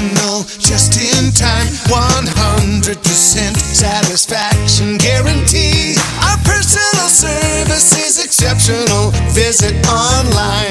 professional, just in time, 100% satisfaction guarantee. Our personal service is exceptional. Visit online